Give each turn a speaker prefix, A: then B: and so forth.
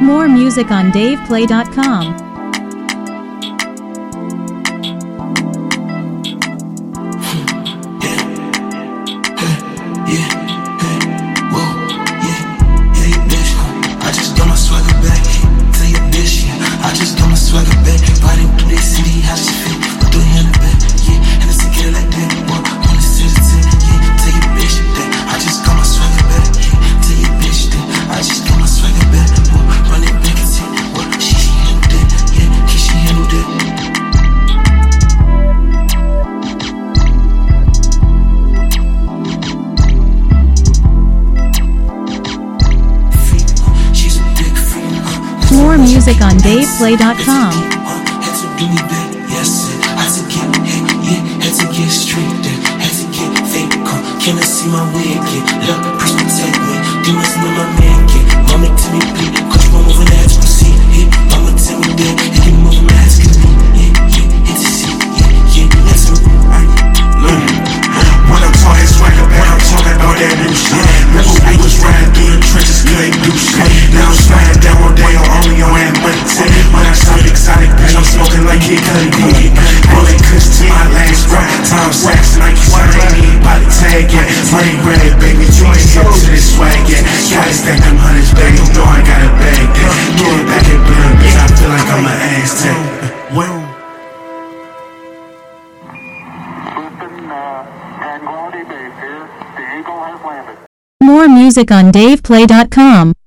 A: More music on DavePlay.com.
B: More music on DavePlay.com. Can I see my wig get? Look, push protect me. Demons know my man get. Mama tell me bleed. Coach one over the edge, proceed. Yeah, mama tell me that. He can move my ass, get me. Yeah, it's a seat. Yeah, that's me.
C: When I'm talking swagger, when I'm talking about that new shit. Remember we was riding through the trenches, couldn't do shit. Now I'm sliding down all day, I'm only on that money tip. When I shot exotic, bitch, I'm smoking like Kid Cudi did. Rolling kush to my last breath. Tom Sachs, Nike shine, ain't even body tag yet. Money bread, baby, join hip to this swag yet. Gotta stack them hundreds, baby, you know I got a bag there. Get it back and blunt, bitch, I feel like I'm an Aztec.
A: More music on DavePlay.com.